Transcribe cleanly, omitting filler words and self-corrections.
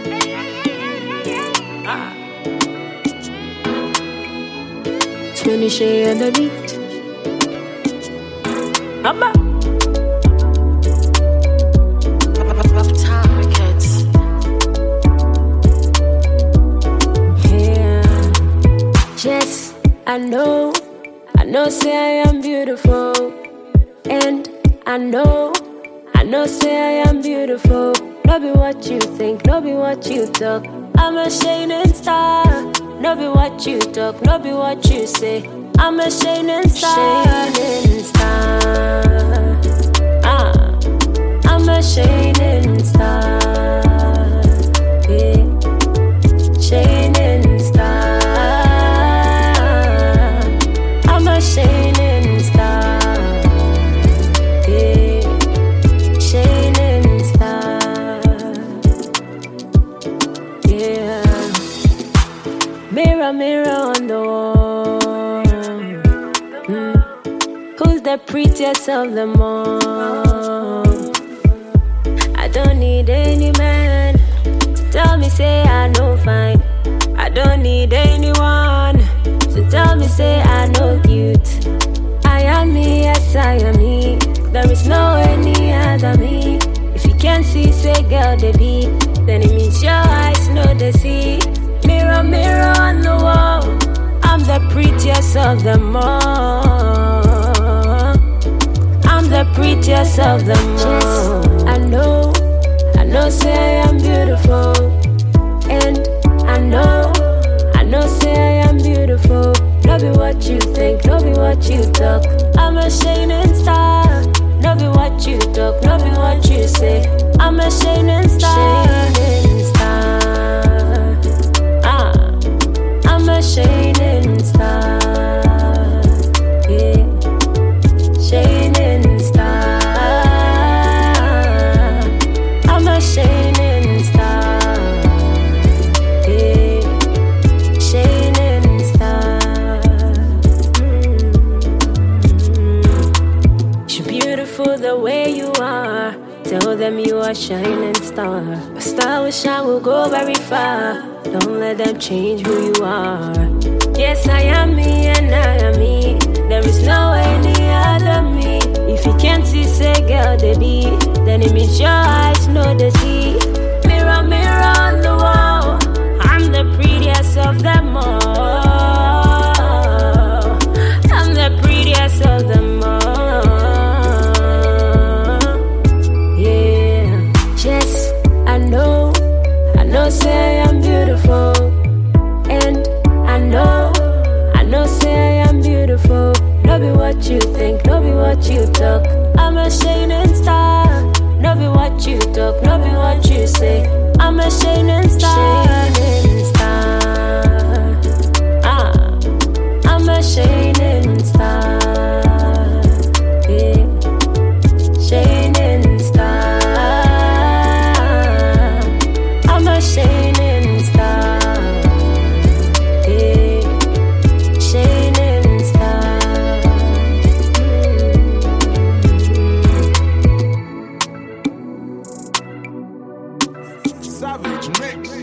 Tony Shay on the beat. Abba. Rough time records. Yeah. Yes, I know, say I am beautiful. And I know, say I am beautiful. No be what you think, no be what you talk. I'm a shining star. No be what you talk, no be what you say. I'm a shining star. Shining star. I'm a shining star. Yeah. Shining star. I'm a shining star. Yeah. Shining star. Yeah. Mirror, mirror on the wall. Who's the prettiest of them all? I don't need any man to tell me say I know fine. I don't need anyone to tell me say I know cute. I am me, yes I am me. There is no any other me. If you can't see, say girl they be, then it means your eyes know they see. Mirror, mirror on the wall, I'm the prettiest of them all. I'm the prettiest of them all. I know, say I am beautiful. And I know, say I am beautiful. No be what you think, no be what you talk. I'm a shining star. No be what you talk, no be what you say. I'm a shining star. Shining star. I'm a shining star. Yeah. Shining star. I'm a shining star. Yeah. Shining star. You're beautiful the way you are. Tell them you are a shining star. A star will shine, will go very far. Don't let them change who you are. Yes, I am me and I am me. There is no any other me. If you can't see, say girl they be, then it means your eyes know they see. Mirror, mirror on the wall, I'm the prettiest of them all. I'm the prettiest of them all. Yeah. Yes, I know, say I am beautiful. And I know, say I am beautiful. No be what you think, no be what you talk. I'm a shining star. No be what you talk, no be what you say. I'm a shining star. Shining star. I'm a shining star. Yeah. Shining star. I'm a shining star. Yeah. Shining star. Savage mix.